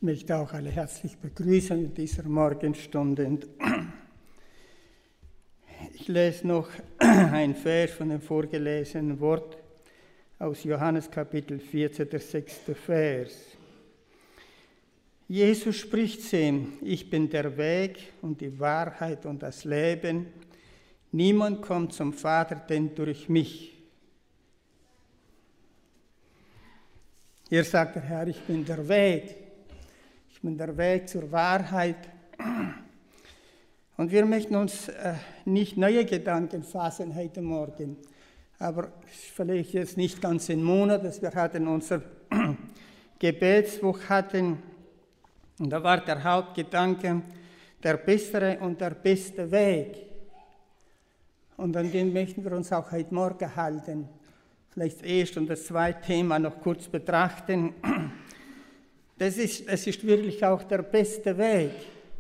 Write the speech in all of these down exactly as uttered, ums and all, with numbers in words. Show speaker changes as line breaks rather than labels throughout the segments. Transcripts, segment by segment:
Ich möchte auch alle herzlich begrüßen in dieser Morgenstunde. Ich lese noch ein Vers von dem vorgelesenen Wort aus Johannes Kapitel vierzehn, der sechste Vers. Jesus spricht zu ihm: Ich bin der Weg und die Wahrheit und das Leben. Niemand kommt zum Vater denn durch mich. Hier sagt der Herr: Ich bin der Weg. Ich bin der Weg zur Wahrheit. Und wir möchten uns äh, nicht neue Gedanken fassen heute Morgen. Aber vielleicht jetzt nicht ganz einen Monat, dass wir hatten unser Gebetsbuch hatten. Und da war der Hauptgedanke der bessere und der beste Weg. Und an den möchten wir uns auch heute Morgen halten. Vielleicht das erste und das zweite Thema noch kurz betrachten. Das ist, das ist wirklich auch der beste Weg.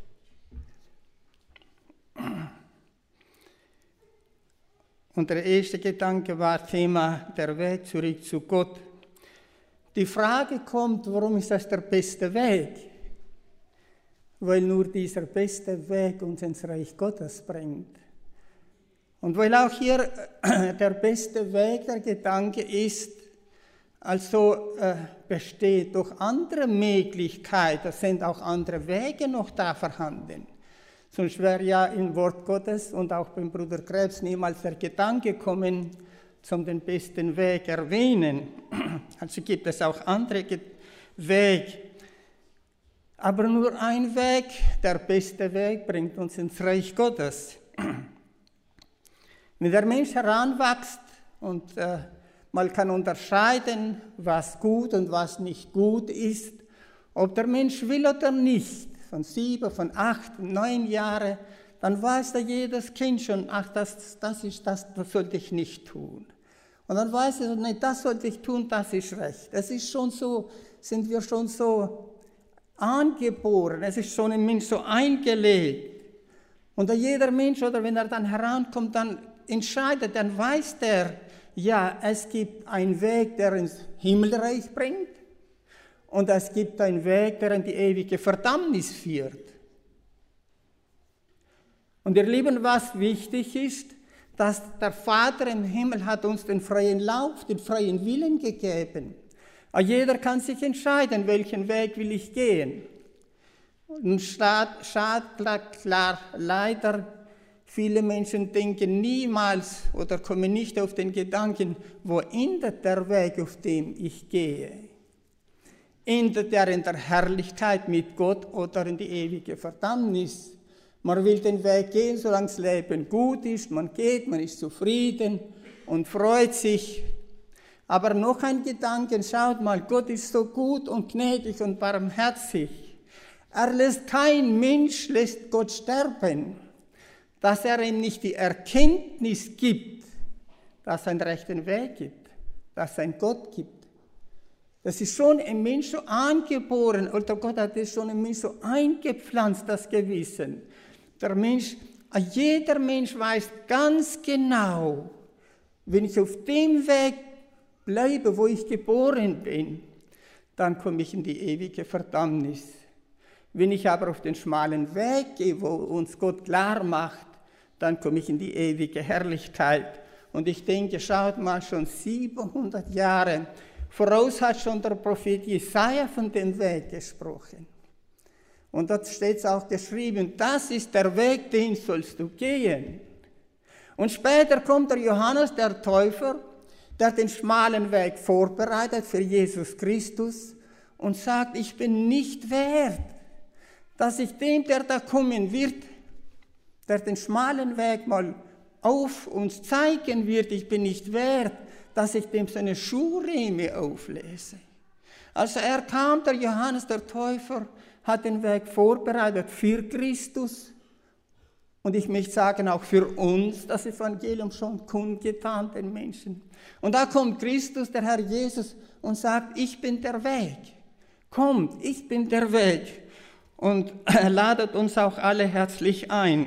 Und der erste Gedanke war Thema der Weg zurück zu Gott. Die Frage kommt, warum ist das der beste Weg? Weil nur dieser beste Weg uns ins Reich Gottes bringt. Und weil auch hier der beste Weg, der Gedanke ist, also äh, besteht durch andere Möglichkeiten, es sind auch andere Wege noch da vorhanden. Sonst wäre ja im Wort Gottes und auch beim Bruder Krebs niemals der Gedanke kommen, zum den besten Weg erwähnen. Also gibt es auch andere Wege. Aber nur ein Weg, der beste Weg, bringt uns ins Reich Gottes. Wenn der Mensch heranwächst und äh, man kann unterscheiden, was gut und was nicht gut ist, ob der Mensch will oder nicht, von sieben, von acht, neun Jahren, dann weiß da jedes Kind schon, ach, das, das ist das, das sollte ich nicht tun. Und dann weiß es, nee, das sollte ich tun, das ist recht. Es ist schon so, sind wir schon so angeboren, es ist schon im Mensch so eingelegt. Und jeder Mensch, oder wenn er dann herankommt, dann entscheidet, dann weiß der, ja, es gibt einen Weg, der ins Himmelreich bringt, und es gibt einen Weg, der in die ewige Verdammnis führt. Und ihr Lieben, was wichtig ist, dass der Vater im Himmel hat uns den freien Lauf, den freien Willen gegeben. Aber jeder kann sich entscheiden, welchen Weg will ich gehen. Und statt, statt klar, leider, viele Menschen denken niemals oder kommen nicht auf den Gedanken, wo endet der Weg, auf dem ich gehe? Endet er in der Herrlichkeit mit Gott oder in die ewige Verdammnis? Man will den Weg gehen, solange das Leben gut ist, man geht, man ist zufrieden und freut sich. Aber noch ein Gedanke, schaut mal, Gott ist so gut und gnädig und barmherzig. Er lässt, kein Mensch lässt Gott sterben, dass er ihm nicht die Erkenntnis gibt, dass es einen rechten Weg gibt, dass es einen Gott gibt. Das ist schon im Mensch so angeboren, oder Gott hat es schon im Mensch so eingepflanzt, das Gewissen. Der Mensch, jeder Mensch weiß ganz genau, wenn ich auf dem Weg bleibe, wo ich geboren bin, dann komme ich in die ewige Verdammnis. Wenn ich aber auf den schmalen Weg gehe, wo uns Gott klar macht, dann komme ich in die ewige Herrlichkeit. Und ich denke, schaut mal, schon siebenhundert Jahre voraus hat schon der Prophet Jesaja von dem Weg gesprochen. Und dort steht es auch geschrieben, das ist der Weg, den sollst du gehen. Und später kommt der Johannes, der Täufer, der den schmalen Weg vorbereitet für Jesus Christus und sagt, ich bin nicht wert, dass ich dem, der da kommen wird, der den schmalen Weg mal auf uns zeigen wird, ich bin nicht wert, dass ich dem seine Schuhriemen auflese. Also er kam, der Johannes, der Täufer, hat den Weg vorbereitet für Christus und ich möchte sagen, auch für uns, das Evangelium schon kundgetan den Menschen. Und da kommt Christus, der Herr Jesus, und sagt, ich bin der Weg. Kommt, ich bin der Weg. Und er ladet uns auch alle herzlich ein.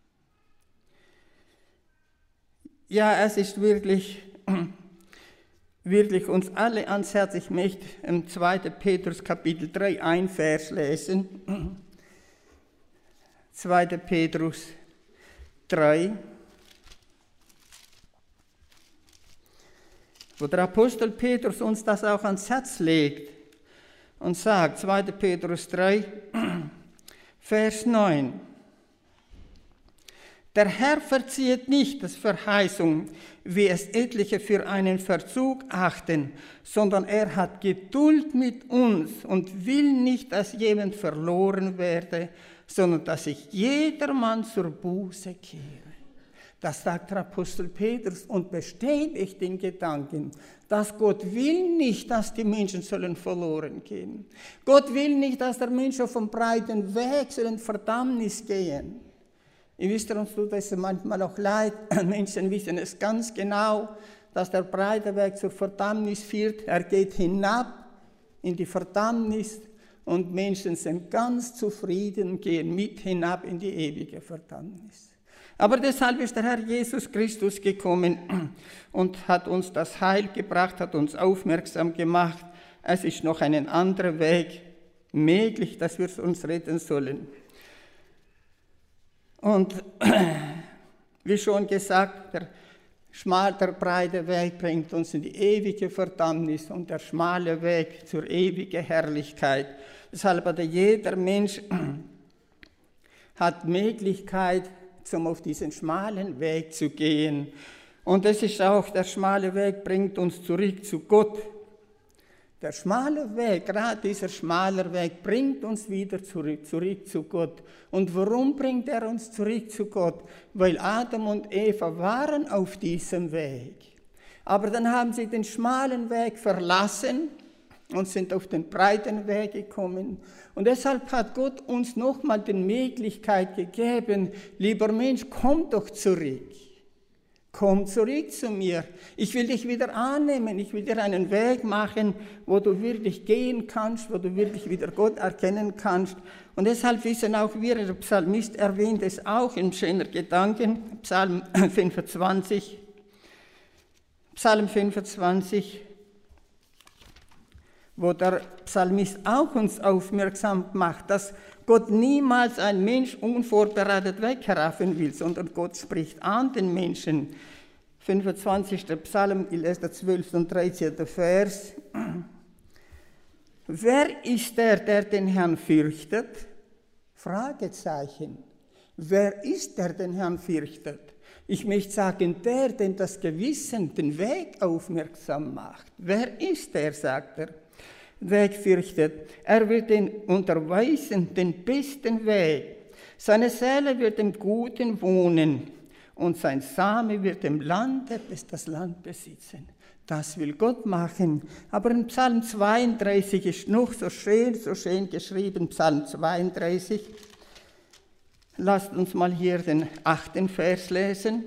Ja, es ist wirklich wirklich uns alle ans Herz. Ich möchte im zweiten Petrus Kapitel drei ein Vers lesen. zweiter Petrus drei, wo der Apostel Petrus uns das auch ans Herz legt und sagt, zweiter Petrus drei, Vers neun. Der Herr verzieht nicht das Verheißung, wie es etliche für einen Verzug achten, sondern er hat Geduld mit uns und will nicht, dass jemand verloren werde, sondern dass sich jedermann zur Buße kehre. Das sagt der Apostel Petrus und bestätigt den Gedanken, dass Gott will nicht, dass die Menschen sollen verloren gehen. Gott will nicht, dass der Mensch auf dem breiten Weg soll in Verdammnis gehen. Ihr wisst, uns tut es manchmal auch leid, Menschen wissen es ganz genau, dass der breite Weg zur Verdammnis führt. Er geht hinab in die Verdammnis und Menschen sind ganz zufrieden und gehen mit hinab in die ewige Verdammnis. Aber deshalb ist der Herr Jesus Christus gekommen und hat uns das Heil gebracht, hat uns aufmerksam gemacht. Es ist noch ein anderer Weg möglich, dass wir uns retten sollen. Und wie schon gesagt, der schmale, der breite Weg bringt uns in die ewige Verdammnis und der schmale Weg zur ewigen Herrlichkeit. Deshalb hat jeder Mensch hat Möglichkeit, um auf diesen schmalen Weg zu gehen. Und das ist auch, der schmale Weg bringt uns zurück zu Gott. Der schmale Weg, gerade dieser schmale Weg, bringt uns wieder zurück, zurück zu Gott. Und warum bringt er uns zurück zu Gott? Weil Adam und Eva waren auf diesem Weg. Aber dann haben sie den schmalen Weg verlassen und sind auf den breiten Weg gekommen. Und deshalb hat Gott uns nochmal die Möglichkeit gegeben, lieber Mensch, komm doch zurück. Komm zurück zu mir. Ich will dich wieder annehmen. Ich will dir einen Weg machen, wo du wirklich gehen kannst, wo du wirklich wieder Gott erkennen kannst. Und deshalb wissen auch wir, der Psalmist erwähnt es auch in schöner Gedanken, Psalm fünfundzwanzig. Psalm fünfundzwanzig, wo der Psalmist auch uns aufmerksam macht, dass Gott niemals ein Mensch unvorbereitet wegwerfen will, sondern Gott spricht an den Menschen. fünfundzwanzigster Psalm, ich lese der zwölfte und dreizehnte Vers. Wer ist der, der den Herrn fürchtet? Fragezeichen. Wer ist der, den Herrn fürchtet? Ich möchte sagen, der, dem das Gewissen den Weg aufmerksam macht. Wer ist der, sagt er? Weg fürchtet. Er wird ihn unterweisen, den besten Weg. Seine Seele wird im Guten wohnen und sein Same wird im Lande bis das Land besitzen. Das will Gott machen. Aber in Psalm zweiunddreißig ist noch so schön, so schön geschrieben, Psalm zweiunddreißig. Lasst uns mal hier den achten Vers lesen.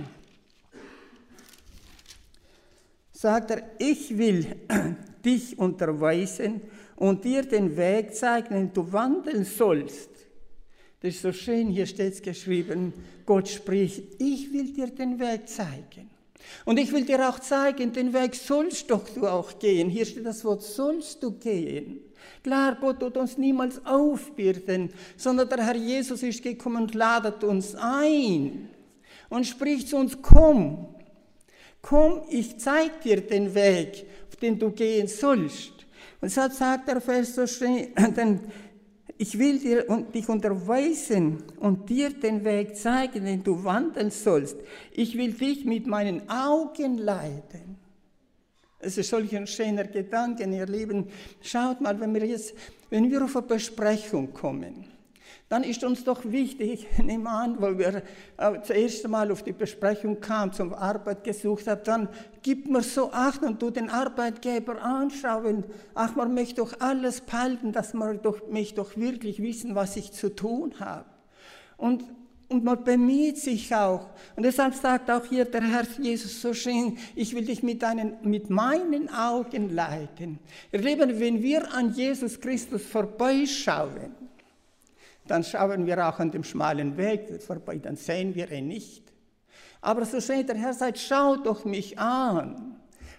Sagt er, ich will dich unterweisen und dir den Weg zeigen, den du wandeln sollst. Das ist so schön, hier steht es geschrieben, Gott spricht, ich will dir den Weg zeigen. Und ich will dir auch zeigen, den Weg sollst doch du auch gehen. Hier steht das Wort, sollst du gehen. Klar, Gott tut uns niemals aufbürden, sondern der Herr Jesus ist gekommen und ladet uns ein und spricht zu uns, komm, komm, ich zeig dir den Weg, auf den du gehen sollst. Und so sagt der Vers so schön, denn ich will dir und dich unterweisen und dir den Weg zeigen, den du wandeln sollst. Ich will dich mit meinen Augen leiten. Es ist solch ein schöner Gedanke, ihr Lieben. Schaut mal, wenn wir jetzt, wenn wir auf eine Besprechung kommen, dann ist uns doch wichtig, ich nehme an, weil wir das erste Mal auf die Besprechung kamen, zum Arbeit gesucht haben, dann gibt man so Acht und tut den Arbeitgeber anschauen. Ach, man möchte doch alles behalten, dass man doch, möchte doch wirklich wissen, was ich zu tun habe. Und, und man bemüht sich auch. Und deshalb sagt auch hier der Herr Jesus so schön, ich will dich mit, deinen, mit meinen Augen leiten. Ihr Lieben, wenn wir an Jesus Christus vorbeischauen, dann schauen wir auch an dem schmalen Weg vorbei, dann sehen wir ihn nicht. Aber so schön der Herr sagt, schau doch mich an,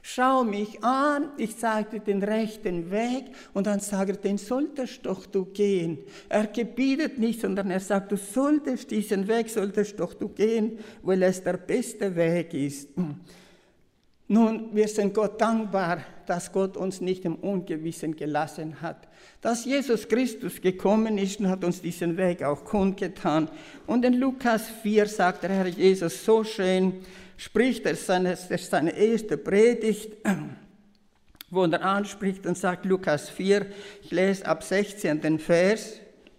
Schau mich an, ich zeige dir den rechten Weg und dann sagt er, den solltest doch du gehen. Er gebietet nicht, sondern er sagt, du solltest diesen Weg, solltest doch du gehen, weil es der beste Weg ist. Nun, wir sind Gott dankbar, dass Gott uns nicht im Ungewissen gelassen hat. Dass Jesus Christus gekommen ist und hat uns diesen Weg auch kundgetan. Und in Lukas vier sagt der Herr Jesus so schön, spricht er seine, das ist seine erste Predigt, wo er anspricht und sagt, Lukas vier, ich lese ab sechzehnten Vers.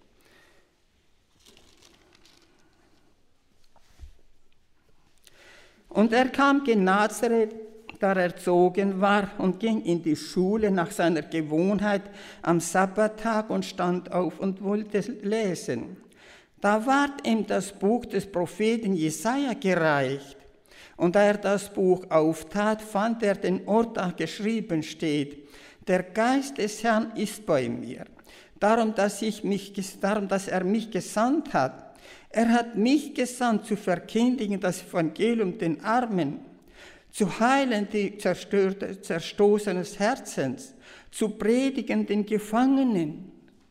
Und er kam gen Nazareth, da er erzogen war, und ging in die Schule nach seiner Gewohnheit am Sabbattag und stand auf und wollte lesen. Da ward ihm das Buch des Propheten Jesaja gereicht. Und da er das Buch auftat, fand er den Ort, da geschrieben steht, der Geist des Herrn ist bei mir, darum dass, ich mich, darum, dass er mich gesandt hat. Er hat mich gesandt, zu verkündigen das Evangelium den Armen, zu heilen die zerstoßenen Herzens, zu predigen den Gefangenen.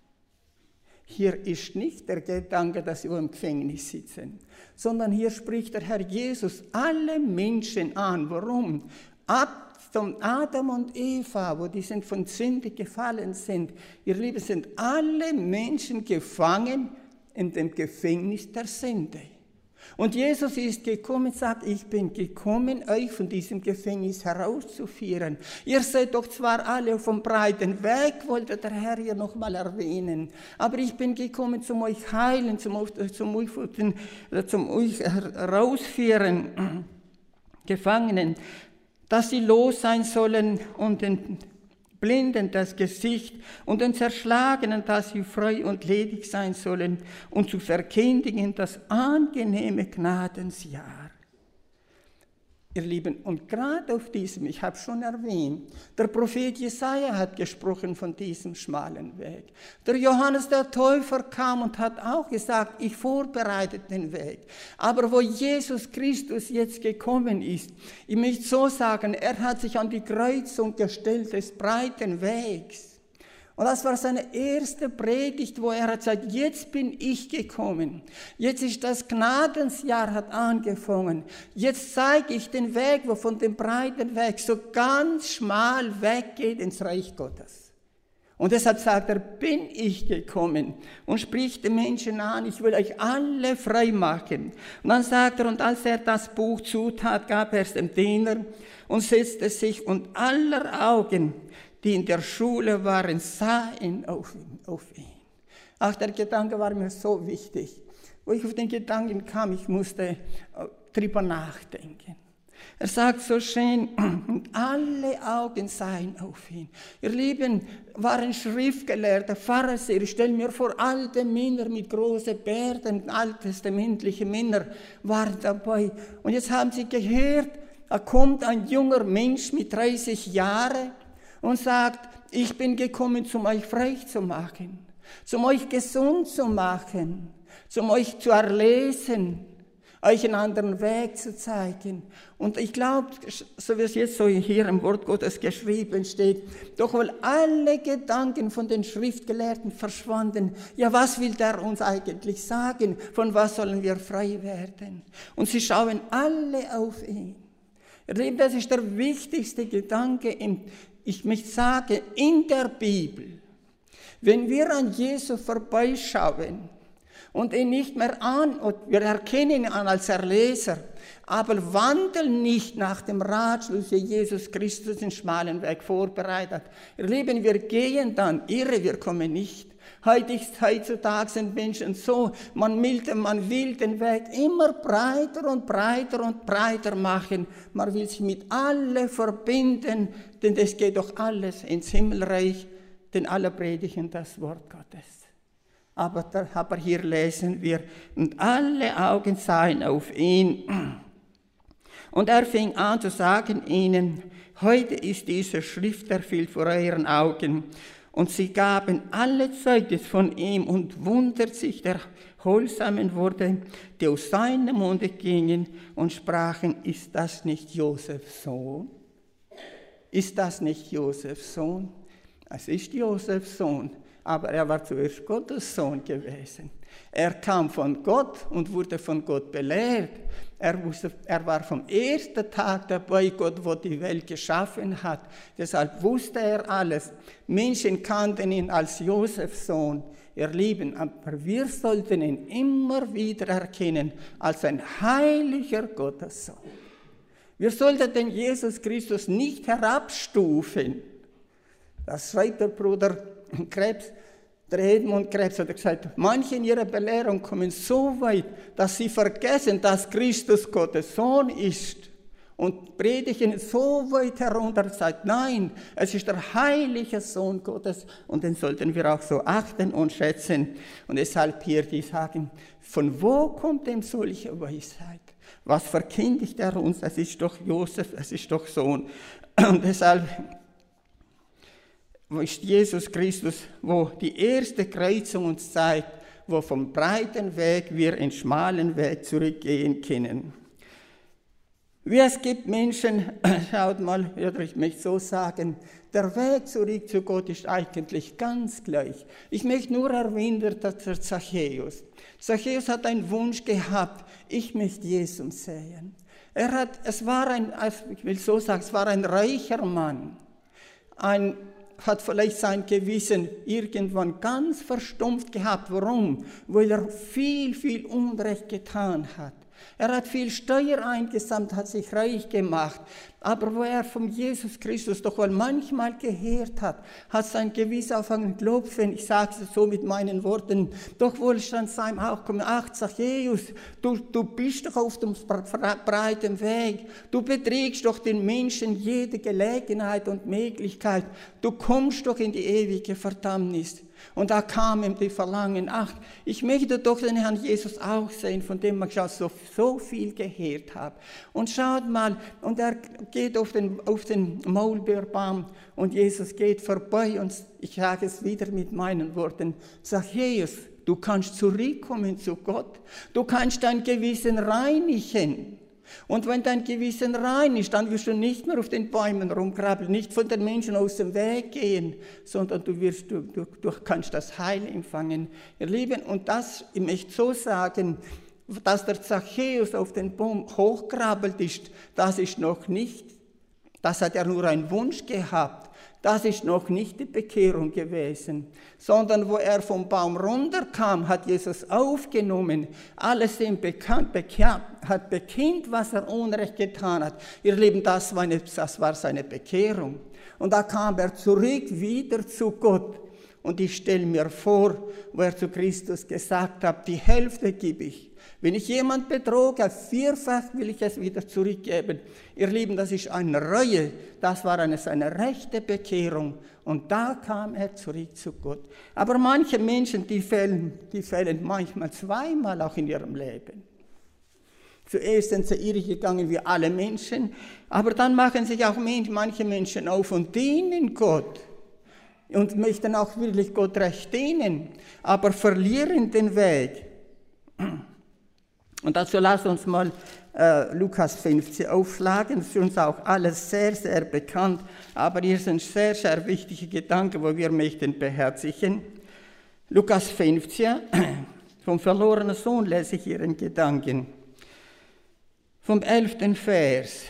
Hier ist nicht der Gedanke, dass wir im Gefängnis sitzen, sondern hier spricht der Herr Jesus alle Menschen an. Warum? Ab von Adam und Eva, wo die sind von Sünde gefallen sind, ihr Lieben, sind alle Menschen gefangen in dem Gefängnis der Sünde. Und Jesus ist gekommen und sagt, ich bin gekommen, euch von diesem Gefängnis herauszuführen. Ihr seid doch zwar alle vom breiten Weg, wollte der Herr hier nochmal erwähnen, aber ich bin gekommen, zum euch heilen, zum, zum, zum, zum euch herausführen, Gefangenen, dass sie los sein sollen und den Blinden das Gesicht und den Zerschlagenen, dass sie frei und ledig sein sollen und zu verkündigen das angenehme Gnadensjahr. Ihr Lieben, und gerade auf diesem, ich habe schon erwähnt, der Prophet Jesaja hat gesprochen von diesem schmalen Weg. Der Johannes der Täufer kam und hat auch gesagt, ich vorbereite den Weg. Aber wo Jesus Christus jetzt gekommen ist, ich möchte so sagen, er hat sich an die Kreuzung gestellt des breiten Wegs. Und das war seine erste Predigt, wo er hat gesagt, jetzt bin ich gekommen. Jetzt ist das Gnadensjahr hat angefangen. Jetzt zeige ich den Weg, wo von dem breiten Weg so ganz schmal weggeht ins Reich Gottes. Und deshalb sagt er, bin ich gekommen und spricht den Menschen an, ich will euch alle frei machen. Und dann sagt er, und als er das Buch zutat, gab er es dem Diener und setzte sich und aller Augen, die in der Schule waren, sahen auf ihn, auf ihn. Auch der Gedanke war mir so wichtig. Wo ich auf den Gedanken kam, ich musste drüber nachdenken. Er sagt so schön, und alle Augen sahen auf ihn. Ihr Lieben, waren Schriftgelehrte, Pharisäer, ich stelle mir vor, alte Männer mit großen Bärten, alttestamentliche Männer waren dabei. Und jetzt haben sie gehört, da kommt ein junger Mensch mit dreißig Jahren, und sagt, ich bin gekommen, um euch frei zu machen, um euch gesund zu machen, um euch zu erlesen, euch einen anderen Weg zu zeigen. Und ich glaube, so wie es jetzt so hier im Wort Gottes geschrieben steht, doch weil alle Gedanken von den Schriftgelehrten verschwanden, ja, was will der uns eigentlich sagen? Von was sollen wir frei werden? Und sie schauen alle auf ihn. Ihr Lieben, das ist der wichtigste Gedanke im Ich möchte sagen, in der Bibel, wenn wir an Jesus vorbeischauen und ihn nicht mehr an, wir erkennen ihn an als Erleser, aber wandeln nicht nach dem Ratschluss, wie Jesus Christus den schmalen Weg vorbereitet. Ihr Lieben, wir gehen dann irre, wir kommen nicht. Heutzutage sind Menschen so, man will, man will den Weg immer breiter und breiter und breiter machen. Man will sich mit allen verbinden, denn es geht doch alles ins Himmelreich, denn alle predigen das Wort Gottes. Aber, da, aber hier lesen wir, und alle Augen sahen auf ihn. Und er fing an zu sagen ihnen, heute ist diese Schrift erfüllt vor euren Augen. Und sie gaben alle Zeugnis von ihm und wundert sich der holsamen Worte, die aus seinem Munde gingen und sprachen, ist das nicht Josefs Sohn? ist das nicht Josefs Sohn? Es ist Josefs Sohn, aber er war zuerst Gottes Sohn gewesen. Er kam von Gott und wurde von Gott belehrt. Er, wusste, er war vom ersten Tag dabei, Gott, wo die Welt geschaffen hat. Deshalb wusste er alles. Menschen kannten ihn als Josefs Sohn, ihr Lieben, aber wir sollten ihn immer wieder erkennen als ein heiliger Gottessohn. Wir sollten den Jesus Christus nicht herabstufen. Das schreibt der Bruder Krebs, der Edmund Krebs hat gesagt, manche in ihrer Belehrung kommen so weit, dass sie vergessen, dass Christus Gottes Sohn ist und predigen so weit herunter, sagt, nein, es ist der heilige Sohn Gottes und den sollten wir auch so achten und schätzen. Und deshalb hier die sagen, von wo kommt denn solche Weisheit? Was verkündigt er uns? Es ist doch Josef, es ist doch Sohn. Und deshalb ist Jesus Christus, wo die erste Kreuzung uns zeigt, wo vom breiten Weg wir in schmalen Weg zurückgehen können. Wie es gibt Menschen, schaut mal, oder ich möchte so sagen, der Weg zurück zu Gott ist eigentlich ganz gleich. Ich möchte nur erwähnen, dass der Zachäus, Zachäus hat einen Wunsch gehabt, ich möchte Jesus sehen. Er hat, es war ein, ich will so sagen, es war ein reicher Mann, ein hat vielleicht sein Gewissen irgendwann ganz verstumpft gehabt. Warum? Weil er viel, viel Unrecht getan hat. Er hat viel Steuer eingesammelt, hat sich reich gemacht. Aber wo er von Jesus Christus doch wohl manchmal gehört hat, hat sein Gewissen angefangen zu klopfen. Ich sage es so mit meinen Worten. Doch wohl stand seinem auch kommen, ach Zachäus, du, du bist doch auf dem breiten Weg. Du betriegst doch den Menschen jede Gelegenheit und Möglichkeit. Du kommst doch in die ewige Verdammnis. Und da kam ihm die Verlangen, ach, ich möchte doch den Herrn Jesus auch sehen, von dem ich schon so, so viel gehört habe. Und schaut mal, und er geht auf den, auf den Maulbeerbaum und Jesus geht vorbei und ich sage es wieder mit meinen Worten, Zachäus, du kannst zurückkommen zu Gott, du kannst dein Gewissen reinigen. Und wenn dein Gewissen rein ist, dann wirst du nicht mehr auf den Bäumen rumkrabbeln, nicht von den Menschen aus dem Weg gehen, sondern du, wirst, du, du, du kannst das Heil empfangen. Ihr Lieben, und das, ich möchte so sagen, dass der Zachäus auf den Baum hochkrabbelt ist, das ist noch nicht, das hat er nur einen Wunsch gehabt. Das ist noch nicht die Bekehrung gewesen, sondern wo er vom Baum runterkam, hat Jesus aufgenommen, alles ihm bekannt, bekannt, hat bekannt, was er Unrecht getan hat. Ihr Lieben, das war, eine, das war seine Bekehrung. Und da kam er zurück wieder zu Gott. Und ich stelle mir vor, wo er zu Christus gesagt hat, die Hälfte gebe ich. Wenn ich jemand betroge, vierfach will ich es wieder zurückgeben. Ihr Lieben, das ist eine Reue, das war eine, seine rechte Bekehrung. Und da kam er zurück zu Gott. Aber manche Menschen, die fällen, die fällen manchmal zweimal auch in ihrem Leben. Zuerst sind sie irre gegangen wie alle Menschen, aber dann machen sich auch manche Menschen auf und dienen Gott. Und möchten auch wirklich Gott recht dienen, aber verlieren den Weg. Und dazu lasst uns mal äh, Lukas fünfzehn aufschlagen. Das ist uns auch alles sehr, sehr bekannt. Aber hier sind sehr, sehr wichtige Gedanken, wo wir möchten beherzigen. Lukas fünfzehn, vom verlorenen Sohn lese ich Ihren Gedanken. Vom elften Vers.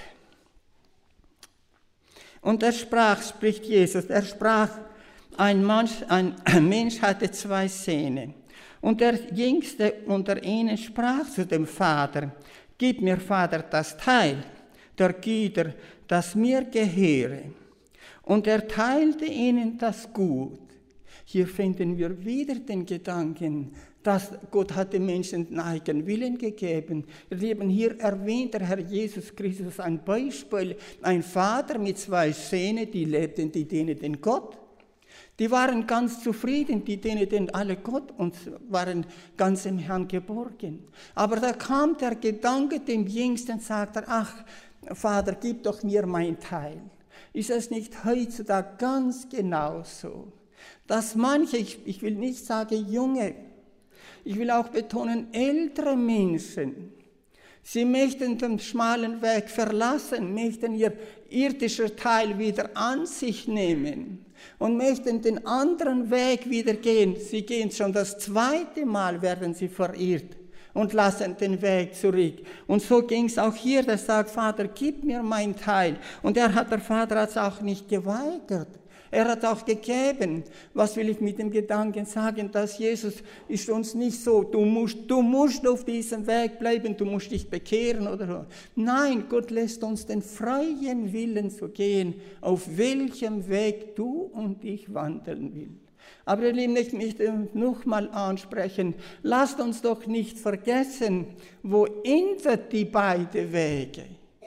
Und er sprach, spricht Jesus, er sprach, ein Mensch, ein Mensch hatte zwei Söhne. Und der Jüngste unter ihnen sprach zu dem Vater, gib mir, Vater, das Teil der Güter, das mir gehöre. Und er teilte ihnen das Gut. Hier finden wir wieder den Gedanken, dass Gott hat den Menschen den eigenen Willen gegeben. Wir leben hier erwähnt der Herr Jesus Christus ein Beispiel, ein Vater mit zwei Söhnen, die lebten, die dienten Gott. Die waren ganz zufrieden, die dienten alle Gott und waren ganz im Herrn geborgen. Aber da kam der Gedanke dem Jüngsten, sagt er, ach, Vater, gib doch mir mein Teil. Ist es nicht heutzutage ganz genauso, dass manche, ich, ich will nicht sagen junge, ich will auch betonen ältere Menschen, Sie möchten den schmalen Weg verlassen, möchten ihr irdischer Teil wieder an sich nehmen und möchten den anderen Weg wieder gehen. Sie gehen schon das zweite Mal, werden sie verirrt und lassen den Weg zurück. Und so ging es auch hier, der sagt, Vater, gib mir mein Teil. Und er hat, der Vater hat es auch nicht geweigert. Er hat auch gegeben. Was will ich mit dem Gedanken sagen, dass Jesus ist uns nicht so, du musst, du musst auf diesem Weg bleiben, du musst dich bekehren oder so. Nein, Gott lässt uns den freien Willen zu gehen, auf welchem Weg du und ich wandeln willst. Aber ihr Lieben, ich möchte noch mal ansprechen, lasst uns doch nicht vergessen, wo endet die beiden Wege?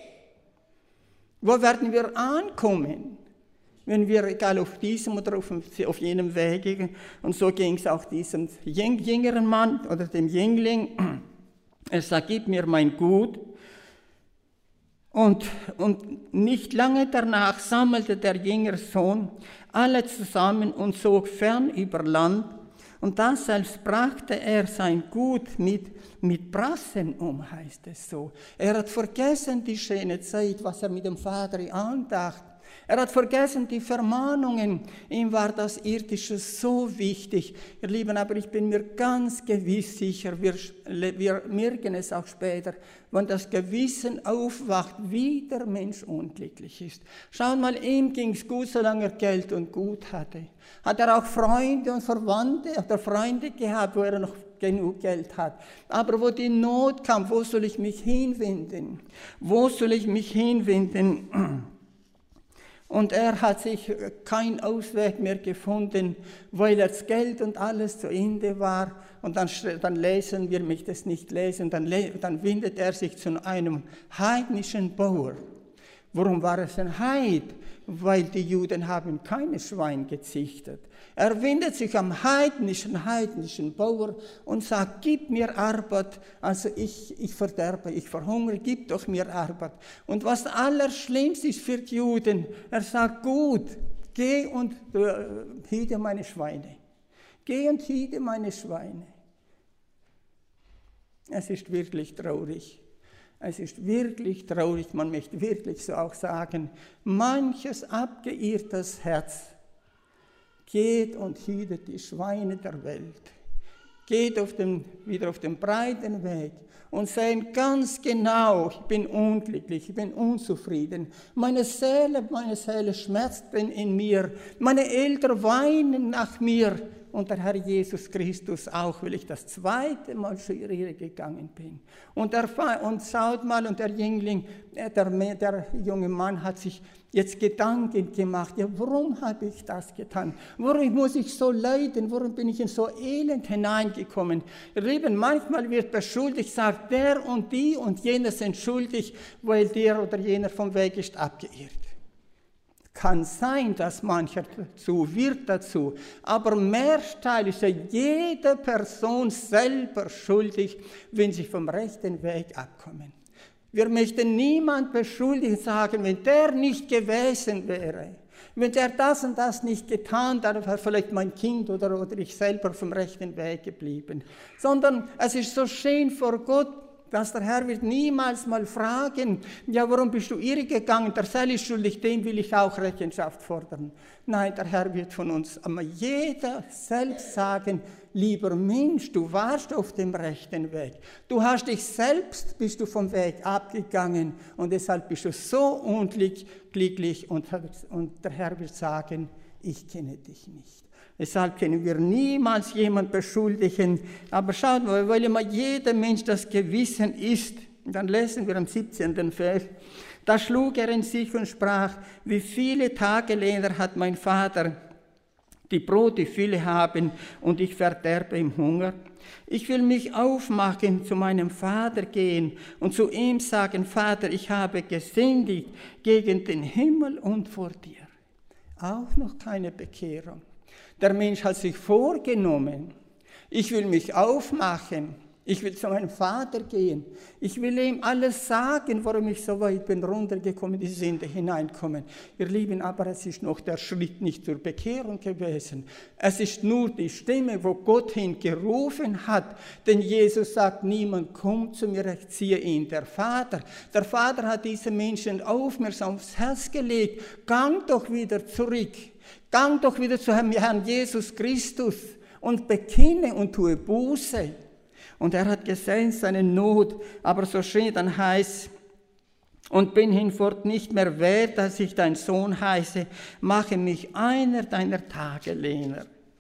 Wo werden wir ankommen, wenn wir, egal auf diesem oder auf, auf jenem Weg gehen? Und so ging es auch diesem jüngeren Mann oder dem Jüngling. Er sagt, gib mir mein Gut. Und, und nicht lange danach sammelte der jüngere Sohn alle zusammen und zog fern über Land. Und da selbst brachte er sein Gut mit, mit Brassen um, heißt es so. Er hat vergessen die schöne Zeit, was er mit dem Vater andacht. Er hat vergessen die Vermahnungen. Ihm war das Irdische so wichtig. Ihr Lieben, aber ich bin mir ganz gewiss sicher, wir, wir merken es auch später, wenn das Gewissen aufwacht, wie der Mensch unglücklich ist. Schaut mal, ihm ging es gut, solange er Geld und Gut hatte. Hat er auch Freunde und Verwandte, hat er Freunde gehabt, wo er noch genug Geld hat. Aber wo die Not kam, wo soll ich mich hinwenden? Wo soll ich mich hinwenden? Und er hat sich keinen Ausweg mehr gefunden, weil das Geld und alles zu Ende war. Und dann, dann lesen wir, mich das nicht lesen, dann, dann wendet er sich zu einem heidnischen Bauer. Warum war es ein Heid? Weil die Juden haben keine Schwein gezüchtet. Er wendet sich am heidnischen, heidnischen Bauer und sagt, gib mir Arbeit, also ich, ich verderbe, ich verhungere, gib doch mir Arbeit. Und was allerschlimmste ist für die Juden, er sagt, gut, geh und äh, hüte meine Schweine. Geh und hüte meine Schweine. Es ist wirklich traurig. Es ist wirklich traurig, man möchte wirklich so auch sagen, manches abgeirrtes Herz geht und hütet die Schweine der Welt, geht auf den, wieder auf den breiten Weg und sehen ganz genau, ich bin unglücklich, ich bin unzufrieden, meine Seele, meine Seele schmerzt in mir, meine Eltern weinen nach mir. Und der Herr Jesus Christus auch, weil ich das zweite Mal zur Irre gegangen bin. Und, der, und schaut mal, und der Jüngling, der, der junge Mann hat sich jetzt Gedanken gemacht, ja, warum habe ich das getan? Warum muss ich so leiden? Warum bin ich in so Elend hineingekommen? Lieben, manchmal wird beschuldigt, sagt der und die und jener sind schuldig, weil der oder jener vom Weg ist abgeirrt. Kann sein, dass mancher dazu wird dazu, aber mehrteil ist ja jede Person selber schuldig, wenn sie vom rechten Weg abkommen. Wir möchten niemand beschuldigen, sagen, wenn der nicht gewesen wäre, wenn der das und das nicht getan, dann wäre vielleicht mein Kind oder, oder ich selber vom rechten Weg geblieben. Sondern es ist so schön vor Gott, dass der Herr wird niemals mal fragen, ja, warum bist du irregegangen? Der Seil ist schuldig, dem will ich auch Rechenschaft fordern. Nein, der Herr wird von uns aber jeder selbst sagen, lieber Mensch, du warst auf dem rechten Weg. Du hast dich selbst, bist du vom Weg abgegangen und deshalb bist du so unglücklich und, und der Herr wird sagen, ich kenne dich nicht. Deshalb können wir niemals jemanden beschuldigen. Aber schaut mal, weil immer jeder Mensch das Gewissen ist, dann lesen wir am siebzehnten Vers, da schlug er in sich und sprach, wie viele Tagelehner hat mein Vater, die Brot die Fülle haben und ich verderbe im Hunger. Ich will mich aufmachen, zu meinem Vater gehen und zu ihm sagen, Vater, ich habe gesündigt gegen den Himmel und vor dir. Auch noch keine Bekehrung. Der Mensch hat sich vorgenommen, ich will mich aufmachen, Ich will zu meinem Vater gehen. Ich will ihm alles sagen, warum ich so weit bin, runtergekommen, in die Sünde hineinkommen. Ihr Lieben, aber es ist noch der Schritt nicht zur Bekehrung gewesen. Es ist nur die Stimme, wo Gott hingerufen hat. Denn Jesus sagt, niemand kommt zu mir, ich ziehe ihn, der Vater. Der Vater hat diese Menschen aufmerksam aufs Herz gelegt. Gang doch wieder zurück. Gang doch wieder zu Herrn Jesus Christus und bekinne und tue Buße. Und er hat gesehen seine Not, aber so schön dann heißt, und bin hinfort nicht mehr wert, dass ich dein Sohn heiße, mache mich einer deiner Tagelehner.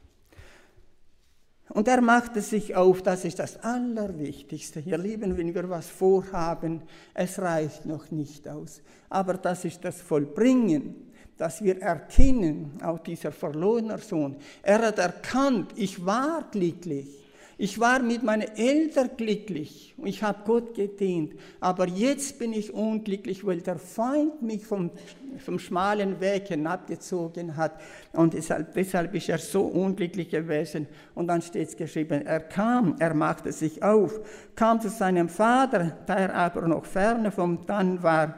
Und er machte sich auf, das ist das Allerwichtigste. Ihr Lieben, wenn wir was vorhaben, es reicht noch nicht aus. Aber das ist das Vollbringen, dass wir erkennen, auch dieser verlorene Sohn, er hat erkannt, ich war glücklich. Ich war mit meinen Eltern glücklich und ich habe Gott gedient, aber jetzt bin ich unglücklich, weil der Feind mich vom, vom schmalen Weg hinabgezogen hat und deshalb, deshalb ist er so unglücklich gewesen. Und dann steht es geschrieben, er kam, er machte sich auf, kam zu seinem Vater, der aber noch ferne vom Dann war,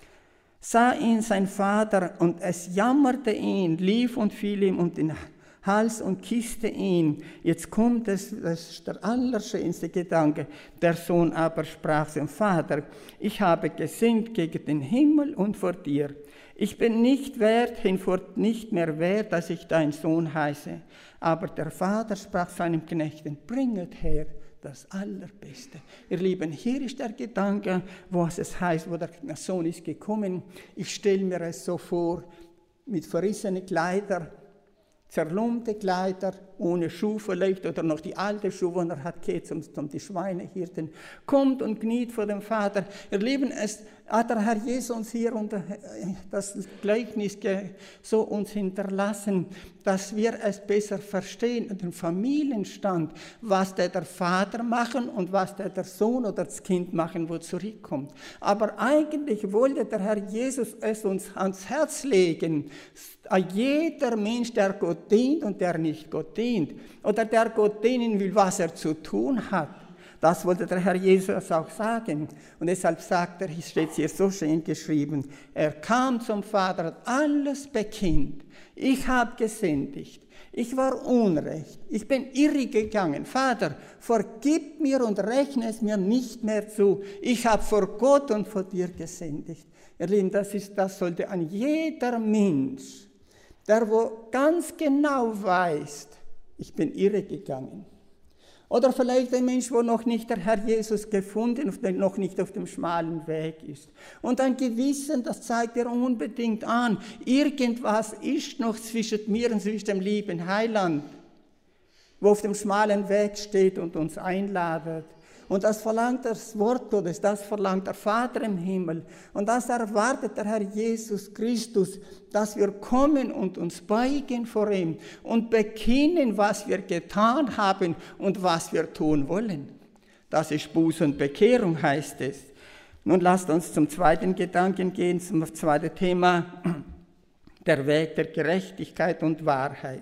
sah ihn sein Vater und es jammerte ihn, lief und fiel ihm um den Hals und küsste ihn. Jetzt kommt es, das ist der allerschönste Gedanke. Der Sohn aber sprach zum Vater, ich habe gesündigt gegen den Himmel und vor dir. Ich bin nicht wert, hinfort nicht mehr wert, dass ich dein Sohn heiße. Aber der Vater sprach seinem Knechten, bringet her das Allerbeste. Ihr Lieben, hier ist der Gedanke, was es heißt, wo der Sohn ist gekommen. Ich stelle mir es so vor, mit verrissenen Kleidern, zerlumpte Kleider, ohne Schuh vielleicht, oder noch die alte Schuhe, die er hat, geht zum, zum die Schweinehirten, kommt und kniet vor dem Vater. Ihr Lieben, es hat der Herr Jesus uns hier unter das Gleichnis so uns hinterlassen, dass wir es besser verstehen, den Familienstand, was der, der Vater machen und was der, der Sohn oder das Kind machen, wo zurückkommt. Aber eigentlich wollte der Herr Jesus es uns ans Herz legen, jeder Mensch, der Gott dient und der nicht Gott dient, oder der Gott dienen will, was er zu tun hat. Das wollte der Herr Jesus auch sagen. Und deshalb sagt er, hier steht es hier so schön geschrieben, er kam zum Vater, hat alles bekennt. Ich habe gesündigt, ich war unrecht, ich bin irregegangen. Vater, vergib mir und rechne es mir nicht mehr zu. Ich habe vor Gott und vor dir gesündigt. Ihr Lieben, das, ist, das sollte an jeder Mensch, der wo ganz genau weiß, ich bin irregegangen. Oder vielleicht ein Mensch, wo noch nicht der Herr Jesus gefunden und noch nicht auf dem schmalen Weg ist. Und ein Gewissen, das zeigt er unbedingt an. Irgendwas ist noch zwischen mir und zwischen dem lieben Heiland, wo auf dem schmalen Weg steht und uns einladet. Und das verlangt das Wort Gottes, das verlangt der Vater im Himmel. Und das erwartet der Herr Jesus Christus, dass wir kommen und uns beugen vor ihm und bekennen, was wir getan haben und was wir tun wollen. Das ist Buße und Bekehrung, heißt es. Nun lasst uns zum zweiten Gedanken gehen, zum zweiten Thema, der Weg der Gerechtigkeit und Wahrheit.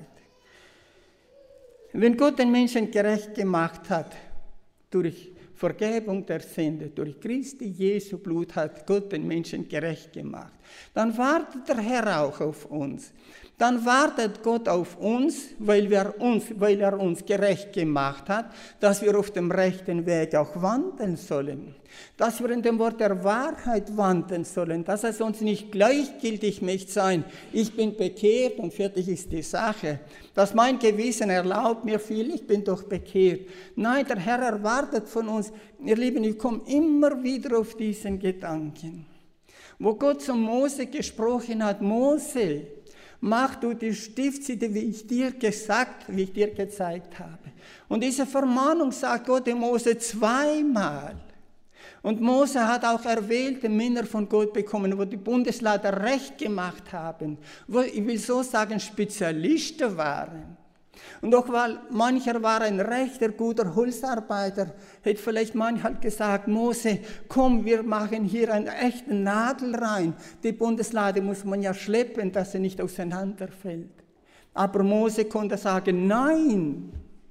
Wenn Gott den Menschen gerecht gemacht hat, durch Vergebung der Sünde, durch Christi Jesu Blut hat Gott den Menschen gerecht gemacht. Dann wartet der Herr auch auf uns. Dann wartet Gott auf uns, weil, wir uns, weil er uns gerecht gemacht hat, dass wir auf dem rechten Weg auch wandeln sollen. Dass wir in dem Wort der Wahrheit wandeln sollen, dass es uns nicht gleichgültig möchte sein, ich bin bekehrt und fertig ist die Sache. Dass mein Gewissen erlaubt mir viel, ich bin doch bekehrt. Nein, der Herr erwartet von uns, ihr Lieben, ich komme immer wieder auf diesen Gedanken. Wo Gott zu Mose gesprochen hat, Mose, mach du die Stiftshütte, wie ich dir gesagt, wie ich dir gezeigt habe. Und diese Vermahnung sagt Gott dem Mose zweimal. Und Mose hat auch erwählte Männer von Gott bekommen, wo die Bundesleiter recht gemacht haben, wo, ich will so sagen, Spezialisten waren. Und auch weil mancher war ein rechter, guter Holzarbeiter, hätte vielleicht mancher gesagt, Mose, komm, wir machen hier einen echten Nagel rein. Die Bundeslade muss man ja schleppen, dass sie nicht auseinanderfällt. Aber Mose konnte sagen, nein,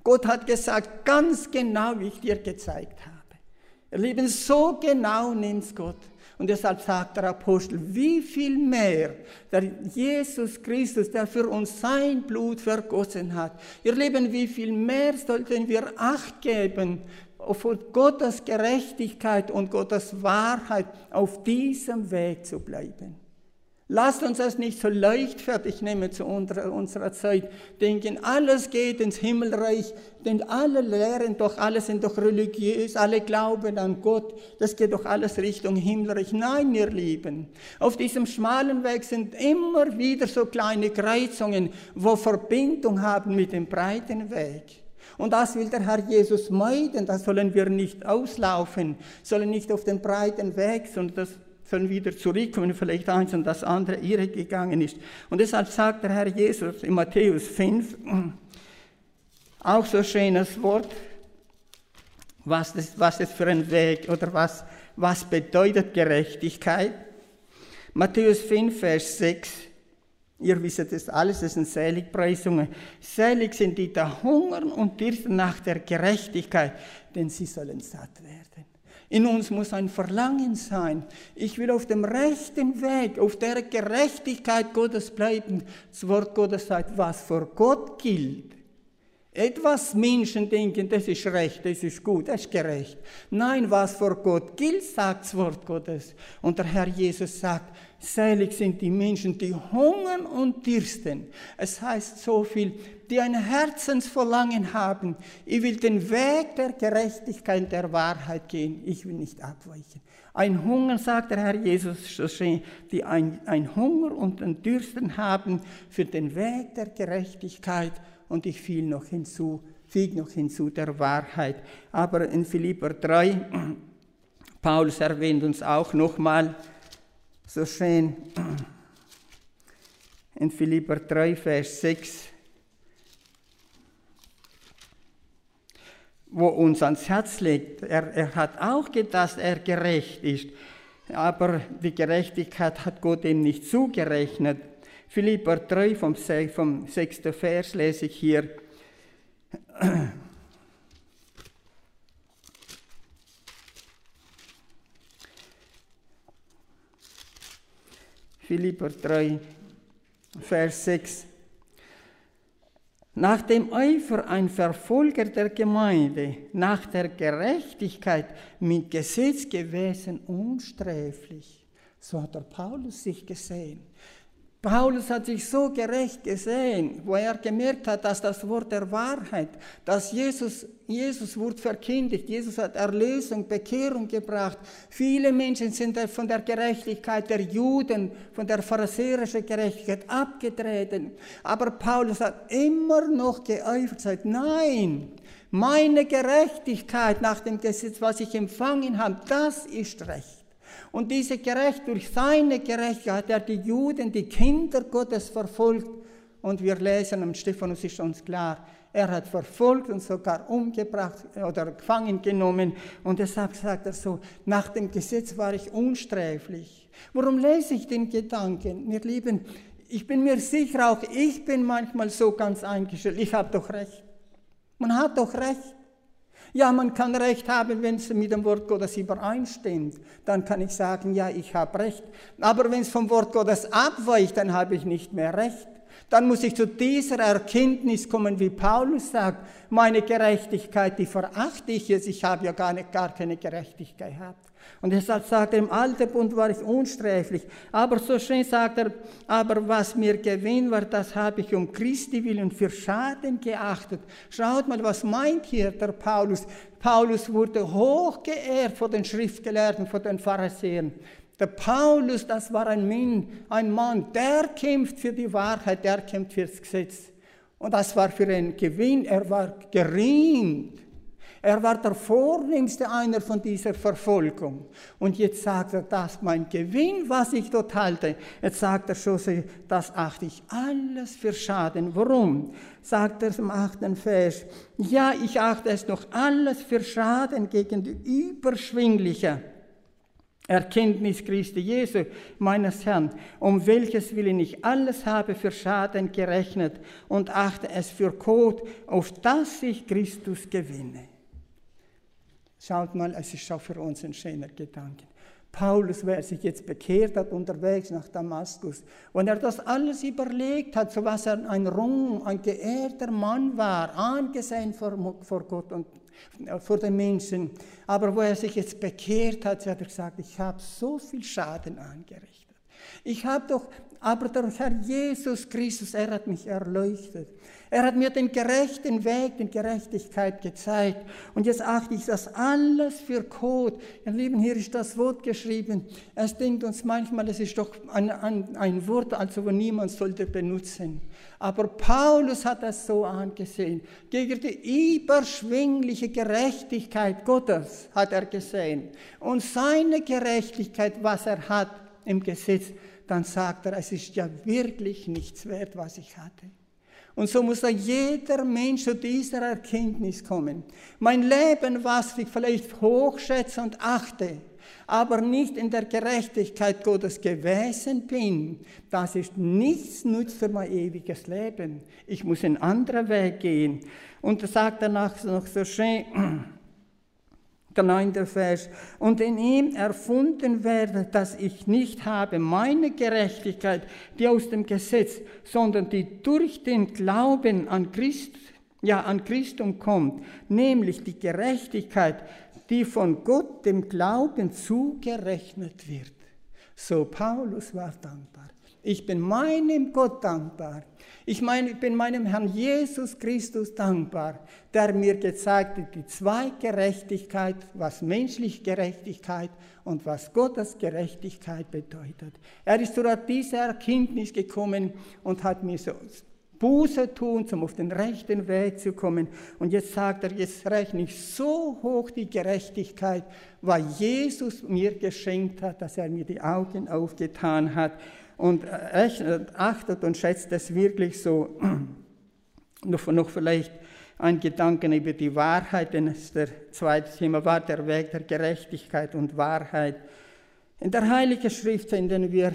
Gott hat gesagt, ganz genau, wie ich dir gezeigt habe. Ihr Lieben, so genau nimmt Gott. Und deshalb sagt der Apostel, wie viel mehr der Jesus Christus, der für uns sein Blut vergossen hat. Ihr Lieben, wie viel mehr sollten wir Acht geben auf Gottes Gerechtigkeit und Gottes Wahrheit, auf diesem Weg zu bleiben. Lasst uns das nicht so leichtfertig nehmen zu unserer Zeit, denken, alles geht ins Himmelreich, denn alle lehren doch, alle sind doch religiös, alle glauben an Gott, das geht doch alles Richtung Himmelreich. Nein, ihr Lieben, auf diesem schmalen Weg sind immer wieder so kleine Kreuzungen, wo Verbindung haben mit dem breiten Weg. Und das will der Herr Jesus meiden, da sollen wir nicht auslaufen, sollen nicht auf den breiten Weg, sondern das sollen wieder zurückkommen, vielleicht eins und das andere irre gegangen ist. Und deshalb sagt der Herr Jesus in Matthäus fünf, auch so schönes Wort, was das, was das für ein Weg oder was, was bedeutet Gerechtigkeit. Matthäus fünf, Vers sechs, ihr wisst das alles, das sind Seligpreisungen. Selig sind die, die hungern und dürsten nach der Gerechtigkeit, denn sie sollen satt werden. In uns muss ein Verlangen sein. Ich will auf dem rechten Weg, auf der Gerechtigkeit Gottes bleiben. Das Wort Gottes sagt, was vor Gott gilt. Etwas Menschen denken, das ist recht, das ist gut, das ist gerecht. Nein, was vor Gott gilt, sagt das Wort Gottes. Und der Herr Jesus sagt, selig sind die Menschen, die hungern und dürsten. Es heißt so viel, die ein Herzensverlangen haben. Ich will den Weg der Gerechtigkeit, der Wahrheit gehen. Ich will nicht abweichen. Ein Hunger, sagt der Herr Jesus so schön, die ein, ein Hunger und ein Dürsten haben für den Weg der Gerechtigkeit. Und ich füge noch hinzu, füge noch hinzu der Wahrheit. Aber in Philipper drei, Paulus erwähnt uns auch nochmal so schön, in Philipper drei, Vers sechs, wo uns ans Herz legt, er, er hat auch gedacht, dass er gerecht ist, aber die Gerechtigkeit hat Gott ihm nicht zugerechnet. Philipper drei, vom, vom sechsten Vers lese ich hier. Philipper drei, Vers sechs. Nach dem Eifer ein Verfolger der Gemeinde, nach der Gerechtigkeit mit Gesetz gewesen unsträflich. So hat der Paulus sich gesehen. Paulus hat sich so gerecht gesehen, wo er gemerkt hat, dass das Wort der Wahrheit, dass Jesus, Jesus wurde verkündigt, Jesus hat Erlösung, Bekehrung gebracht. Viele Menschen sind von der Gerechtigkeit der Juden, von der pharisäischen Gerechtigkeit abgetreten. Aber Paulus hat immer noch geeifert, gesagt, nein, meine Gerechtigkeit nach dem Gesetz, was ich empfangen habe, das ist Recht. Und diese Gerechtigkeit, durch seine Gerechtigkeit hat er die Juden, die Kinder Gottes verfolgt. Und wir lesen, und Stephanus ist uns klar, er hat verfolgt und sogar umgebracht oder gefangen genommen. Und deshalb sagt er so, nach dem Gesetz war ich unsträflich. Warum lese ich den Gedanken? Ihr Lieben, ich bin mir sicher, auch ich bin manchmal so ganz eingestellt, ich habe doch Recht. Man hat doch Recht. Ja, man kann Recht haben, wenn es mit dem Wort Gottes übereinstimmt. Dann kann ich sagen, ja, ich habe Recht. Aber wenn es vom Wort Gottes abweicht, dann habe ich nicht mehr Recht. Dann muss ich zu dieser Erkenntnis kommen, wie Paulus sagt, meine Gerechtigkeit, die verachte ich jetzt, ich habe ja gar, nicht, gar keine Gerechtigkeit gehabt. Und deshalb sagt er, im alten Bund war ich unsträflich. Aber so schön sagt er, aber was mir Gewinn war, das habe ich um Christi willen für Schaden geachtet. Schaut mal, was meint hier der Paulus? Paulus wurde hoch geehrt von den Schriftgelehrten, von den Pharisäern. Der Paulus, das war ein Mann, ein Mann, der kämpft für die Wahrheit, der kämpft für das Gesetz. Und das war für einen Gewinn, er war gerühmt. Er war der Vornehmste einer von dieser Verfolgung. Und jetzt sagt er, das mein Gewinn, was ich dort halte. Jetzt sagt er schon, das achte ich alles für Schaden. Warum? Sagt er im achten Vers. Ja, ich achte es noch alles für Schaden gegen die überschwingliche Erkenntnis Christi Jesu, meines Herrn, um welches Willen ich alles habe für Schaden gerechnet und achte es für Kot, auf das ich Christus gewinne. Schaut mal, es ist auch für uns ein schöner Gedanke. Paulus, wer sich jetzt bekehrt hat, unterwegs nach Damaskus, und er das alles überlegt hat, so was er ein Rung, ein geehrter Mann war, angesehen vor, vor Gott und vor den Menschen. Aber wo er sich jetzt bekehrt hat, hat er gesagt, ich habe so viel Schaden angerichtet. Ich habe doch, aber der Herr Jesus Christus, er hat mich erleuchtet. Er hat mir den gerechten Weg, die Gerechtigkeit gezeigt. Und jetzt achte ich das alles für Kot. Ihr Lieben, hier ist das Wort geschrieben. Es denkt uns manchmal, es ist doch ein, ein, ein Wort, also wo niemand sollte benutzen. Aber Paulus hat das so angesehen. Gegen die überschwingliche Gerechtigkeit Gottes hat er gesehen. Und seine Gerechtigkeit, was er hat im Gesetz, dann sagt er, es ist ja wirklich nichts wert, was ich hatte. Und so muss da jeder Mensch zu dieser Erkenntnis kommen. Mein Leben, was ich vielleicht hochschätze und achte, aber nicht in der Gerechtigkeit Gottes gewesen bin, das ist nichts nützt für mein ewiges Leben. Ich muss einen anderen Weg gehen. Und er sagt danach noch so schön, der neunte Vers, und in ihm erfunden werde, dass ich nicht habe meine Gerechtigkeit, die aus dem Gesetz, sondern die durch den Glauben an Christ, ja, an Christum kommt, nämlich die Gerechtigkeit, die von Gott dem Glauben zugerechnet wird. So, Paulus war dankbar. Ich bin meinem Gott dankbar. Ich meine, ich bin meinem Herrn Jesus Christus dankbar, der mir gezeigt hat, die zwei Gerechtigkeit, was menschliche Gerechtigkeit und was Gottes Gerechtigkeit bedeutet. Er ist zu dieser Erkenntnis gekommen und hat mir so Buße tun, um auf den rechten Weg zu kommen. Und jetzt sagt er, jetzt rechne ich so hoch die Gerechtigkeit, weil Jesus mir geschenkt hat, dass er mir die Augen aufgetan hat. Und rechnet, achtet und schätzt es wirklich so. noch, noch vielleicht ein Gedanken über die Wahrheit, denn das zweite Thema war der Weg der Gerechtigkeit und Wahrheit. In der Heiligen Schrift finden wir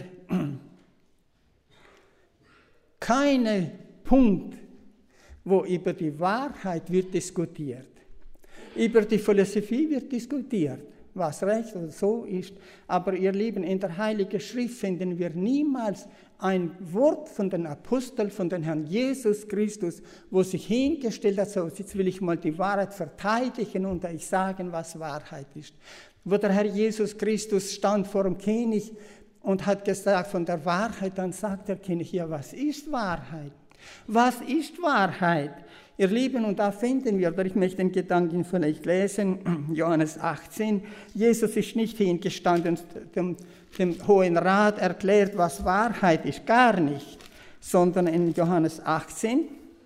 keinen Punkt, wo über die Wahrheit wird diskutiert. Über die Philosophie wird diskutiert, was recht oder so ist. Aber ihr Lieben, in der Heiligen Schrift finden wir niemals ein Wort von den Aposteln, von den Herrn Jesus Christus, wo sich hingestellt hat, so jetzt will ich mal die Wahrheit verteidigen und euch sagen, was Wahrheit ist. Wo der Herr Jesus Christus stand vor dem König und hat gesagt von der Wahrheit, dann sagt der König, ja, was ist Wahrheit? Was ist Wahrheit? Ihr Lieben, und da finden wir, oder ich möchte den Gedanken vielleicht lesen, Johannes achtzehn, Jesus ist nicht hingestanden und dem, dem Hohen Rat erklärt, was Wahrheit ist, gar nicht, sondern in Johannes achtzehn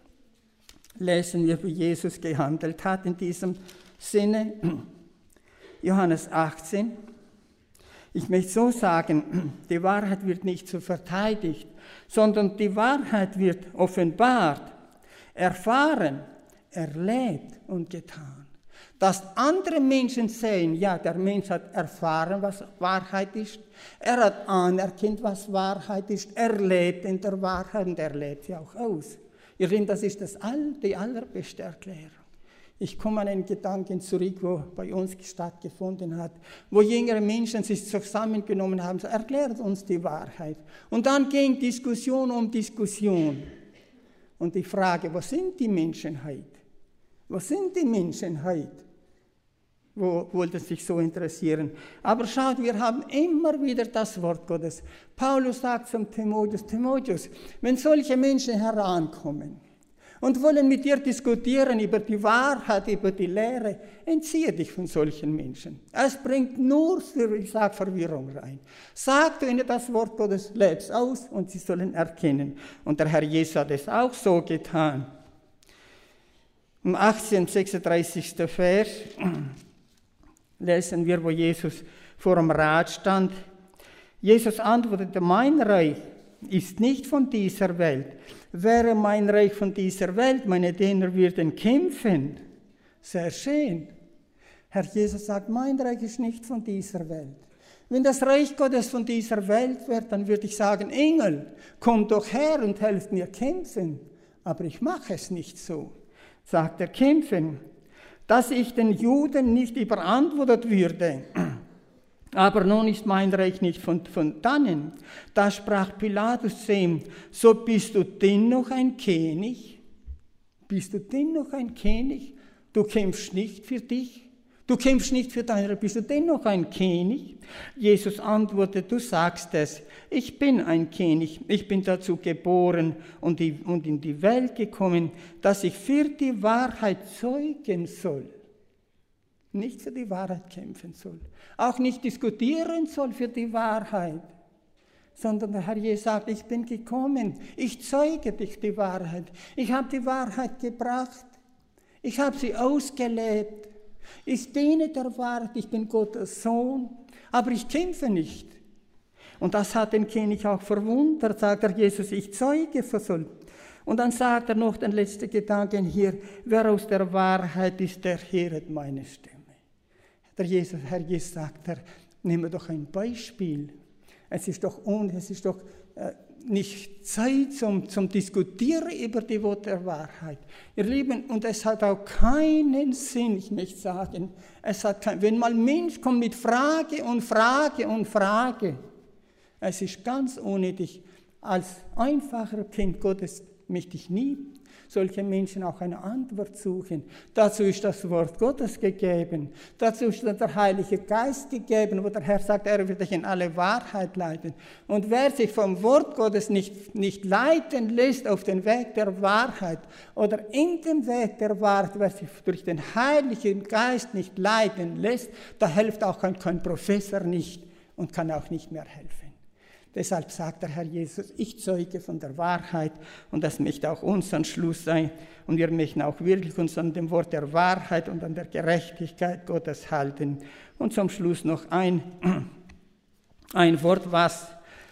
lesen wir, wie Jesus gehandelt hat in diesem Sinne. Johannes achtzehn, ich möchte so sagen, die Wahrheit wird nicht so verteidigt, sondern die Wahrheit wird offenbart, erfahren, erlebt und getan. Dass andere Menschen sehen, ja, der Mensch hat erfahren, was Wahrheit ist. Er hat anerkannt, was Wahrheit ist. Er lebt in der Wahrheit und er lebt sie auch aus. Ihr Lieben, das ist das all, die allerbeste Erklärung. Ich komme an einen Gedanken zurück, wo bei uns stattgefunden hat, wo jüngere Menschen sich zusammengenommen haben, so, erklärt uns die Wahrheit. Und dann ging Diskussion um Diskussion. Und die Frage, wo sind die Menschen heute? Wo sind die Menschen heute? Wo wollte sich so interessieren? Aber schaut, wir haben immer wieder das Wort Gottes. Paulus sagt zum Timotheus, Timotheus, wenn solche Menschen herankommen und wollen mit dir diskutieren über die Wahrheit, über die Lehre, entziehe dich von solchen Menschen. Es bringt nur, ich sage, Verwirrung rein. Sag du ihnen das Wort Gottes, lebst aus und sie sollen erkennen. Und der Herr Jesus hat es auch so getan. Im achtzehn, sechsunddreißigsten Vers lesen wir, wo Jesus vor dem Rat stand. Jesus antwortete, mein Reich ist nicht von dieser Welt. Wäre mein Reich von dieser Welt, meine Diener würden kämpfen. Sehr schön. Herr Jesus sagt, mein Reich ist nicht von dieser Welt. Wenn das Reich Gottes von dieser Welt wird, dann würde ich sagen, Engel, komm doch her und helft mir kämpfen. Aber ich mache es nicht so, sagt er, kämpfen, dass ich den Juden nicht überantwortet würde. Aber nun ist mein Reich nicht von, von dannen. Da sprach Pilatus zu ihm, so bist du dennoch ein König? Bist du dennoch ein König? Du kämpfst nicht für dich? Du kämpfst nicht für deine, bist du dennoch ein König? Jesus antwortet, du sagst es, ich bin ein König, ich bin dazu geboren und, die, und in die Welt gekommen, dass ich für die Wahrheit zeugen soll. Nicht für die Wahrheit kämpfen soll, auch nicht diskutieren soll für die Wahrheit, sondern der Herr Jesus sagt, ich bin gekommen, ich zeuge dich die Wahrheit, ich habe die Wahrheit gebracht, ich habe sie ausgelebt, ich diene der Wahrheit, ich bin Gottes Sohn, aber ich kämpfe nicht. Und das hat den König auch verwundert, sagt der Jesus, ich zeuge soll. Und dann sagt er noch den letzten Gedanken hier, wer aus der Wahrheit ist, der hört meine Stimme. Der Jesus, Herr Jesus sagt, er, nehme doch ein Beispiel. Es ist doch, es ist doch äh, nicht Zeit zum, zum Diskutieren über die Worte der Wahrheit. Ihr Lieben, und es hat auch keinen Sinn, ich möchte sagen, es hat kein, wenn mal ein Mensch kommt mit Frage und Frage und Frage, es ist ganz unnötig. Als einfacher Kind Gottes möchte ich nie solche Menschen auch eine Antwort suchen. Dazu ist das Wort Gottes gegeben. Dazu ist der Heilige Geist gegeben, wo der Herr sagt, er wird dich in alle Wahrheit leiten. Und wer sich vom Wort Gottes nicht, nicht leiten lässt auf den Weg der Wahrheit oder in dem Weg der Wahrheit, wer sich durch den Heiligen Geist nicht leiten lässt, da hilft auch kein, kein Professor nicht und kann auch nicht mehr helfen. Deshalb sagt der Herr Jesus, ich zeuge von der Wahrheit und das möchte auch unser Schluss sein. Und wir möchten auch wirklich uns an dem Wort der Wahrheit und an der Gerechtigkeit Gottes halten. Und zum Schluss noch ein, ein Wort, was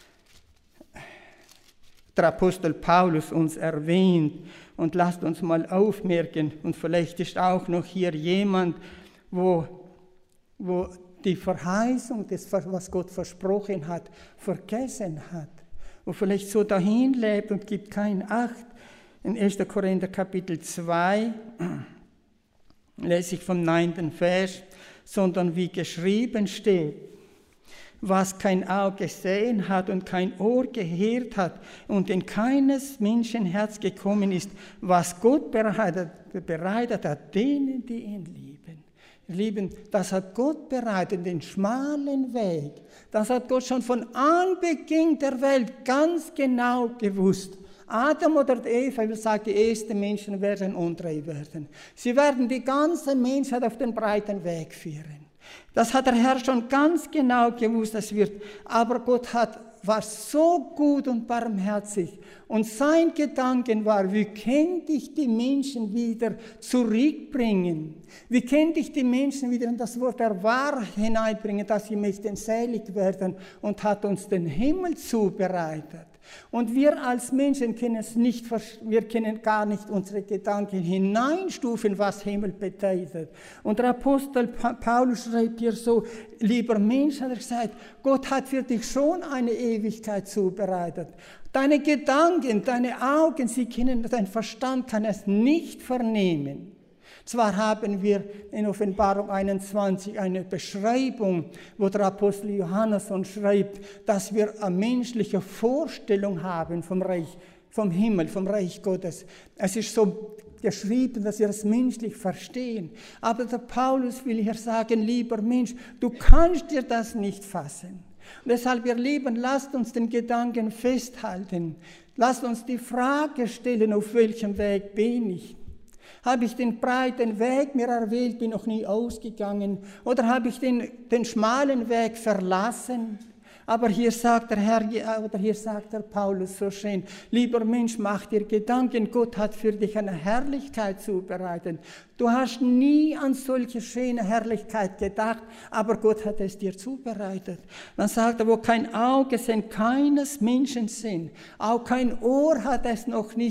der Apostel Paulus uns erwähnt. Und lasst uns mal aufmerken, und vielleicht ist auch noch hier jemand, wo, wo die Verheißung, das, was Gott versprochen hat, vergessen hat. Wo vielleicht so dahin lebt und gibt keinen Acht. In erster Korinther Kapitel zwei lese ich vom neunten Vers, sondern wie geschrieben steht, was kein Auge gesehen hat und kein Ohr gehört hat und in keines Menschenherz gekommen ist, was Gott bereitet, bereitet hat, denen, die ihn lieben. Lieben, das hat Gott bereitet, den schmalen Weg. Das hat Gott schon von Anbeginn der Welt ganz genau gewusst. Adam oder Eva, ich sage, die ersten Menschen werden untreu werden. Sie werden die ganze Menschheit auf den breiten Weg führen. Das hat der Herr schon ganz genau gewusst, das wird. Aber Gott hat, war so gut und barmherzig. Und sein Gedanken war, wie könnte ich die Menschen wieder zurückbringen? Wie könnte ich die Menschen wieder in das Wort der Wahrheit hineinbringen, dass sie möchten selig werden, und hat uns den Himmel zubereitet. Und wir als Menschen können es nicht, wir können gar nicht unsere Gedanken hineinstufen, was Himmel bedeutet. Und der Apostel Paulus schreibt hier so, lieber Mensch, hat er gesagt, Gott hat für dich schon eine Ewigkeit zubereitet. Deine Gedanken, deine Augen, sie können, dein Verstand kann es nicht vernehmen. Zwar haben wir in Offenbarung einundzwanzig eine Beschreibung, wo der Apostel Johannes schreibt, dass wir eine menschliche Vorstellung haben vom Reich, vom Himmel, vom Reich Gottes. Es ist so geschrieben, dass wir es menschlich verstehen. Aber der Paulus will hier sagen, lieber Mensch, du kannst dir das nicht fassen. Und deshalb, ihr Lieben, lasst uns den Gedanken festhalten. Lasst uns die Frage stellen, auf welchem Weg bin ich? Habe ich den breiten Weg mir erwählt, bin noch nie ausgegangen? Oder habe ich den, den schmalen Weg verlassen? Aber hier sagt der Herr, oder hier sagt der Paulus so schön, lieber Mensch, mach dir Gedanken, Gott hat für dich eine Herrlichkeit zubereitet. Du hast nie an solche schöne Herrlichkeit gedacht, aber Gott hat es dir zubereitet. Dann sagt er, wo kein Auge sehen, keines Menschen sehen, auch kein Ohr hat es noch nicht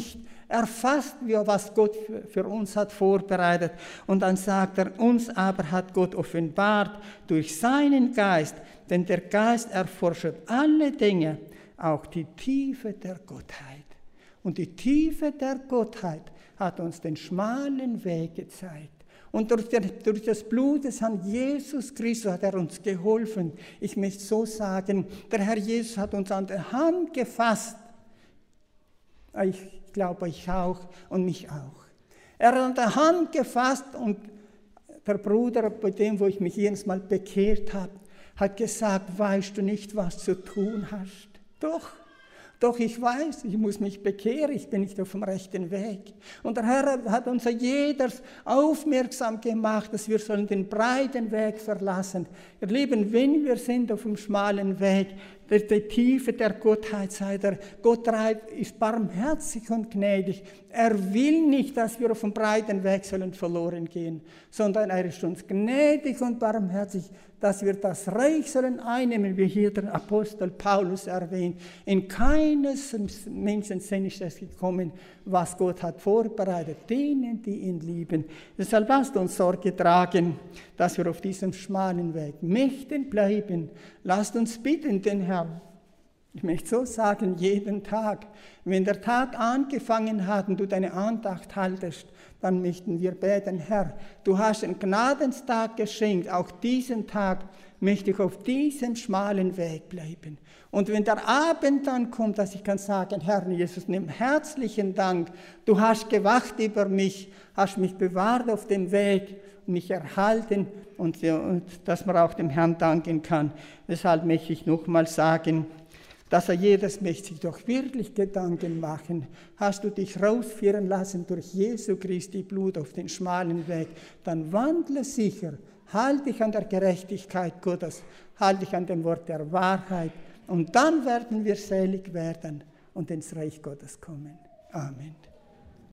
erfasst wir, was Gott für uns hat vorbereitet. Und dann sagt er, uns aber hat Gott offenbart durch seinen Geist, denn der Geist erforscht alle Dinge, auch die Tiefe der Gottheit. Und die Tiefe der Gottheit hat uns den schmalen Weg gezeigt. Und durch, der, durch das Blut des Herrn Jesus Christus hat er uns geholfen. Ich möchte so sagen, der Herr Jesus hat uns an der Hand gefasst. Ich glaube, ich auch und mich auch. Er hat an der Hand gefasst und der Bruder, bei dem, wo ich mich jedes Mal bekehrt habe, hat gesagt, weißt du nicht, was zu tun hast? Doch. Doch ich weiß, ich muss mich bekehren, ich bin nicht auf dem rechten Weg. Und der Herr hat uns jeder aufmerksam gemacht, dass wir sollen den breiten Weg verlassen. Ihr Lieben, wenn wir sind auf dem schmalen Weg, der, der Tiefe der Gottheit sei der Gott ist barmherzig und gnädig. Er will nicht, dass wir auf dem breiten Weg sollen verloren gehen, sondern er ist uns gnädig und barmherzig, dass wir das Reich sollen einnehmen, wie hier der Apostel Paulus erwähnt. In keines Menschen Sinn ist es gekommen, was Gott hat vorbereitet, denen, die ihn lieben. Deshalb lasst uns Sorge tragen, dass wir auf diesem schmalen Weg mächtig bleiben. Lasst uns bitten den Herrn. Ich möchte so sagen, jeden Tag, wenn der Tag angefangen hat und du deine Andacht haltest, dann möchten wir beten, Herr, du hast einen Gnadenstag geschenkt, auch diesen Tag möchte ich auf diesem schmalen Weg bleiben. Und wenn der Abend dann kommt, dass ich kann sagen, Herr Jesus, nimm herzlichen Dank, du hast gewacht über mich, hast mich bewahrt auf dem Weg, mich erhalten und, und dass man auch dem Herrn danken kann. Deshalb möchte ich nochmal sagen, dass er jedes möchte sich doch wirklich Gedanken machen. Hast du dich rausführen lassen durch Jesu Christi Blut auf den schmalen Weg, dann wandle sicher, halte dich an der Gerechtigkeit Gottes, halte dich an dem Wort der Wahrheit und dann werden wir selig werden und ins Reich Gottes kommen. Amen.